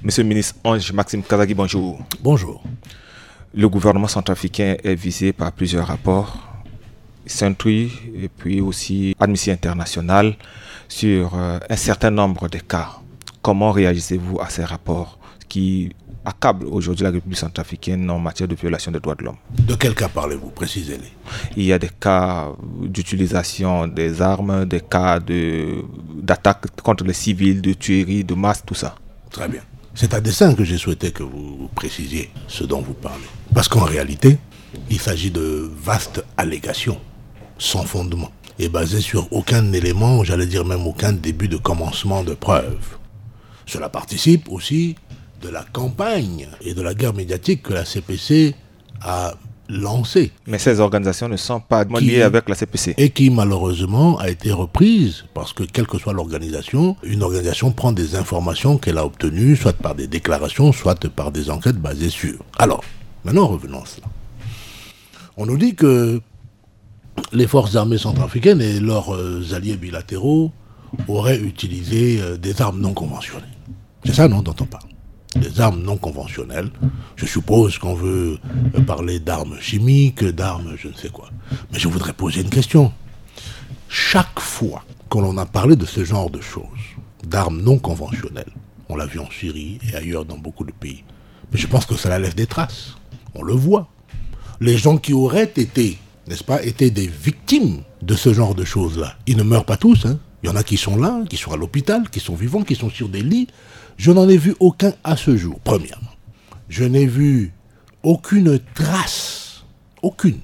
Monsieur le ministre Ange Maxime Kazagui, bonjour. Bonjour. Le gouvernement centrafricain est visé par plusieurs rapports, Saint-Truy et puis aussi Amnesty International, sur un certain nombre de cas. Comment réagissez-vous à ces rapports qui accablent aujourd'hui la République centrafricaine en matière de violation des droits de l'homme? De quel cas parlez-vous? Précisez-les. Il y a des cas d'utilisation des armes, des cas d'attaque contre les civils, de tueries, de masse, tout ça. Très bien. C'est à dessein que j'ai souhaité que vous précisiez ce dont vous parlez. Parce qu'en réalité, il s'agit de vastes allégations, sans fondement, et basées sur aucun élément, j'allais dire même aucun début de commencement de preuve. Cela participe aussi de la campagne et de la guerre médiatique que la CPC a lancée. Mais ces organisations ne sont pas liées avec la CPC. Et qui malheureusement a été reprise parce que quelle que soit l'organisation, une organisation prend des informations qu'elle a obtenues, soit par des déclarations, soit par des enquêtes basées sur. Alors, maintenant revenons à cela. On nous dit que les forces armées centrafricaines et leurs alliés bilatéraux auraient utilisé des armes non conventionnelles. C'est ça, non, dont on parle? Des armes non conventionnelles. Je suppose qu'on veut parler d'armes chimiques, d'armes je ne sais quoi. Mais je voudrais poser une question. Chaque fois qu'on a parlé de ce genre de choses, d'armes non conventionnelles, on l'a vu en Syrie et ailleurs dans beaucoup de pays, mais je pense que cela laisse des traces. On le voit. Les gens qui auraient été, n'est-ce pas, été des victimes de ce genre de choses-là, ils ne meurent pas tous, hein. Il y en a qui sont là, qui sont à l'hôpital, qui sont vivants, qui sont sur des lits. Je n'en ai vu aucun à ce jour, premièrement. Je n'ai vu aucune trace, aucune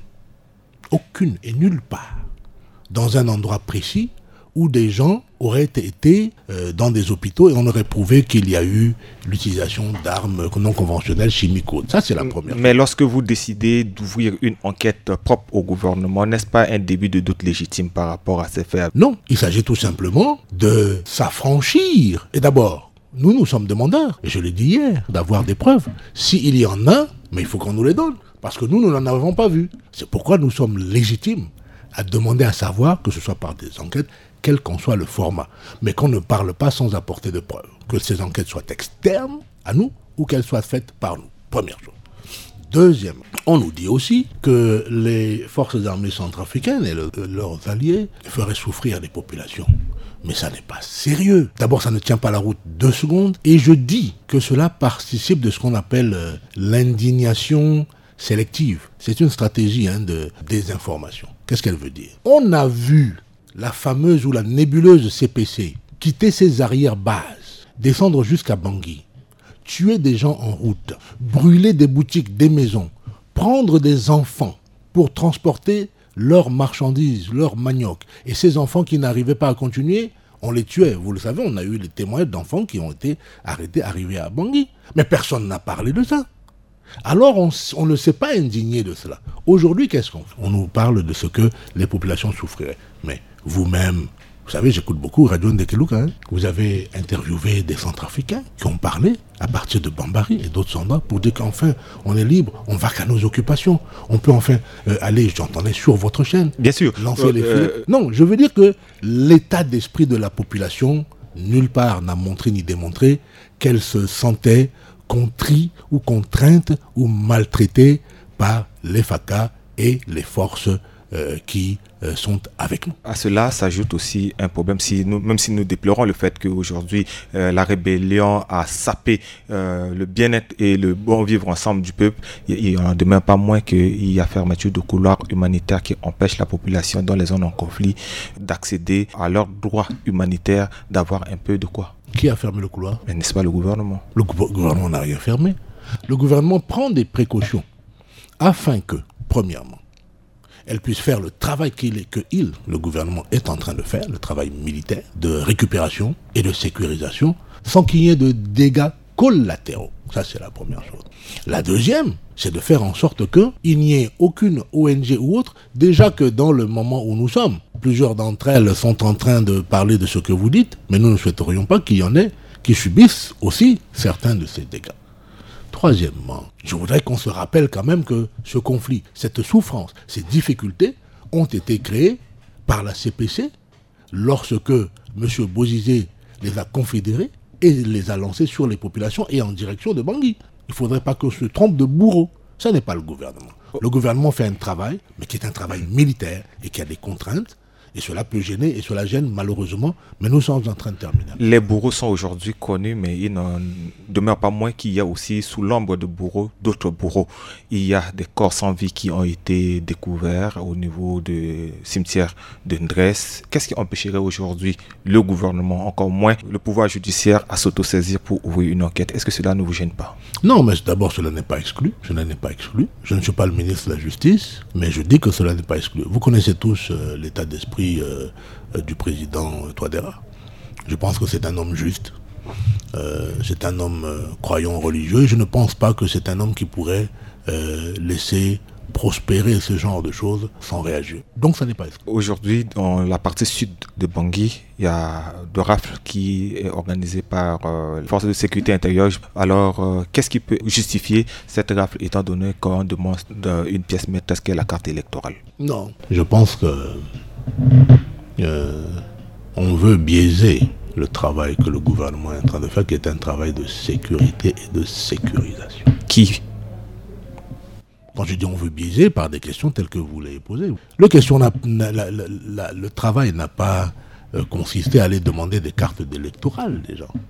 et nulle part, dans un endroit précis où des gens auraient été dans des hôpitaux et on aurait prouvé qu'il y a eu l'utilisation d'armes non conventionnelles, chimiques ou autres. Ça, c'est la première chose. Mais lorsque vous décidez d'ouvrir une enquête propre au gouvernement, n'est-ce pas un début de doute légitime par rapport à ces faits? Non, il s'agit tout simplement de s'affranchir. Et d'abord, nous sommes demandeurs, et je l'ai dit hier, d'avoir des preuves. S'il y en a, mais il faut qu'on nous les donne, parce que nous n'en avons pas vu. C'est pourquoi nous sommes légitimes à demander à savoir, que ce soit par des enquêtes, quel qu'en soit le format, mais qu'on ne parle pas sans apporter de preuves. Que ces enquêtes soient externes à nous ou qu'elles soient faites par nous. Première chose. Deuxième, on nous dit aussi que les forces armées centrafricaines et leurs alliés feraient souffrir les populations. Mais ça n'est pas sérieux. D'abord, ça ne tient pas la route 2 secondes. Et je dis que cela participe de ce qu'on appelle l'indignation sélective. C'est une stratégie de désinformation. Qu'est-ce qu'elle veut dire? On a vu la fameuse ou la nébuleuse CPC quitter ses arrière-bases, descendre jusqu'à Bangui, tuer des gens en route, brûler des boutiques, des maisons, prendre des enfants pour transporter leurs marchandises, leurs manioc. Et ces enfants qui n'arrivaient pas à continuer, on les tuait. Vous le savez, on a eu les témoignages d'enfants qui ont été arrêtés, arrivés à Bangui. Mais personne n'a parlé de ça. Alors on ne s'est pas indigné de cela. Aujourd'hui, qu'est-ce qu'on fait? On nous parle de ce que les populations souffriraient. Mais vous-même, vous savez, j'écoute beaucoup Radio Ndekeluka. Vous avez interviewé des Centrafricains qui ont parlé à partir de Bambari et d'autres soldats pour dire qu'enfin, on est libre, on va qu'à nos occupations. On peut enfin aller, j'entendais, sur votre chaîne. Bien sûr. Lancer les filets. Non, je veux dire que l'état d'esprit de la population, nulle part n'a montré ni démontré qu'elle se sentait contrit ou contrainte ou maltraitée par les FACA et les forces qui sont avec nous. À cela s'ajoute aussi un problème, même si nous déplorons le fait qu'aujourd'hui la rébellion a sapé le bien-être et le bon vivre ensemble du peuple, il n'en demeure pas moins qu'il y a fermeture de couloirs humanitaires qui empêchent la population dans les zones en conflit d'accéder à leurs droits humanitaires, d'avoir un peu de quoi. Qui a fermé le couloir? Mais n'est-ce pas le gouvernement? Le gouvernement n'a rien fermé. Le gouvernement prend des précautions afin que, premièrement, elle puisse faire le travail le gouvernement est en train de faire, le travail militaire, de récupération et de sécurisation, sans qu'il y ait de dégâts collatéraux. Ça, c'est la première chose. La deuxième, c'est de faire en sorte qu'il n'y ait aucune ONG ou autre, déjà que dans le moment où nous sommes, plusieurs d'entre elles sont en train de parler de ce que vous dites, mais nous ne souhaiterions pas qu'il y en ait qui subissent aussi certains de ces dégâts. Troisièmement, je voudrais qu'on se rappelle quand même que ce conflit, cette souffrance, ces difficultés ont été créées par la CPC lorsque M. Bozizé les a confédérés et les a lancés sur les populations et en direction de Bangui. Il ne faudrait pas qu'on se trompe de bourreau. Ça n'est pas le gouvernement. Le gouvernement fait un travail, mais qui est un travail militaire et qui a des contraintes. Et cela peut gêner et cela gêne malheureusement, mais nous sommes en train de terminer. Les bourreaux sont aujourd'hui connus, mais il n'en demeure pas moins qu'il y a aussi sous l'ombre de bourreaux d'autres bourreaux. Il y a des corps sans vie qui ont été découverts au niveau du cimetière de Ndress. Qu'est-ce qui empêcherait aujourd'hui le gouvernement, encore moins le pouvoir judiciaire, à s'autosaisir pour ouvrir une enquête? Est-ce que cela ne vous gêne pas? Non, mais d'abord, cela n'est pas exclu. Cela n'est pas exclu. Je ne suis pas le ministre de la Justice, mais je dis que cela n'est pas exclu. Vous connaissez tous l'état d'esprit du président Touadéra. Je pense que c'est un homme juste. C'est un homme croyant religieux. Et je ne pense pas que c'est un homme qui pourrait laisser prospérer ce genre de choses sans réagir. Donc ça n'est pas exclu. Aujourd'hui, dans la partie sud de Bangui, il y a de rafles qui est organisé par les forces de sécurité intérieure. Alors, qu'est-ce qui peut justifier cette rafle étant donné qu'on demande une pièce maîtresse qu'est la carte électorale? Non. Je pense que on veut biaiser le travail que le gouvernement est en train de faire, qui est un travail de sécurité et de sécurisation. Qui? Quand je dis on veut biaiser, par des questions telles que vous l'avez posées. Le travail n'a pas consisté à aller demander des cartes électorales des gens.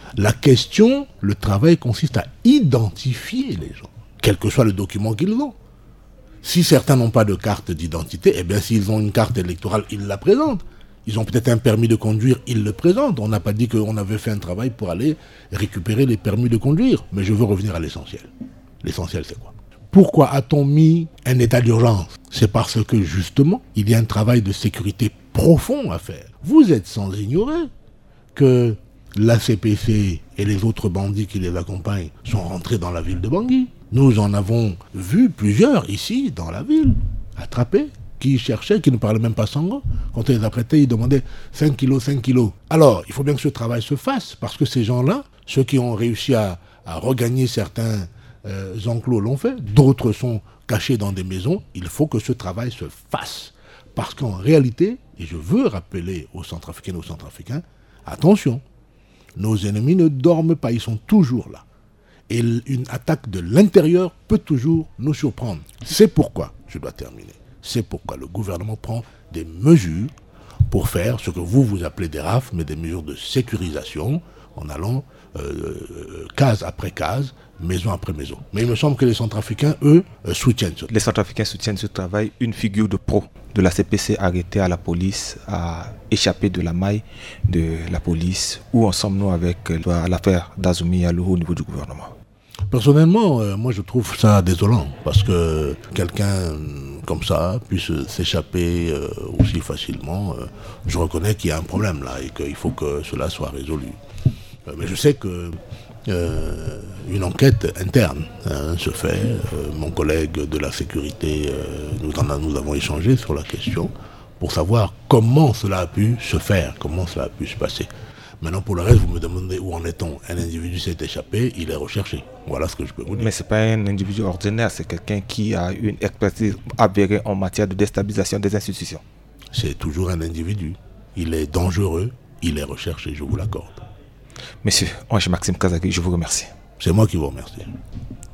Le travail consiste à identifier les gens, quel que soit le document qu'ils ont. Si certains n'ont pas de carte d'identité, eh bien s'ils ont une carte électorale, ils la présentent. Ils ont peut-être un permis de conduire, ils le présentent. On n'a pas dit qu'on avait fait un travail pour aller récupérer les permis de conduire. Mais je veux revenir à l'essentiel. L'essentiel, c'est quoi? Pourquoi a-t-on mis un état d'urgence? C'est parce que justement, il y a un travail de sécurité profond à faire. Vous êtes sans ignorer que la CPC et les autres bandits qui les accompagnent sont rentrés dans la ville de Bangui. Nous en avons vu plusieurs ici, dans la ville, attrapés, qui cherchaient, qui ne parlaient même pas sango. Quand on les apprêtait, ils demandaient 5 kilos, 5 kilos. Alors, il faut bien que ce travail se fasse, parce que ces gens-là, ceux qui ont réussi à regagner certains enclos l'ont fait, d'autres sont cachés dans des maisons. Il faut que ce travail se fasse. Parce qu'en réalité, et je veux rappeler aux Centrafricaines et aux Centrafricains, attention, nos ennemis ne dorment pas, ils sont toujours là. Et une attaque de l'intérieur peut toujours nous surprendre. C'est pourquoi, je dois terminer, c'est pourquoi le gouvernement prend des mesures pour faire ce que vous appelez des rafles, mais des mesures de sécurisation, en allant case après case, maison après maison. Mais il me semble que les Centrafricains, eux, soutiennent ce travail. Les Centrafricains soutiennent ce travail. Une figure de pro de la CPC arrêtée à la police a échappé de la maille de la police. Où en sommes-nous avec l'affaire d'Azumi Yalou au niveau du gouvernement? Personnellement, moi je trouve ça désolant, parce que quelqu'un comme ça puisse s'échapper aussi facilement, je reconnais qu'il y a un problème là et qu'il faut que cela soit résolu. Mais je sais que une enquête interne se fait. Mon collègue de la sécurité, nous avons échangé sur la question pour savoir comment cela a pu se faire, comment cela a pu se passer. Maintenant, pour le reste, vous me demandez où en est-on. Un individu s'est échappé, il est recherché. Voilà ce que je peux vous dire. Mais ce n'est pas un individu ordinaire, c'est quelqu'un qui a une expertise avérée en matière de déstabilisation des institutions. C'est toujours un individu. Il est dangereux, il est recherché, je vous l'accorde. Monsieur Ange Maxime Kazagui, je vous remercie. C'est moi qui vous remercie.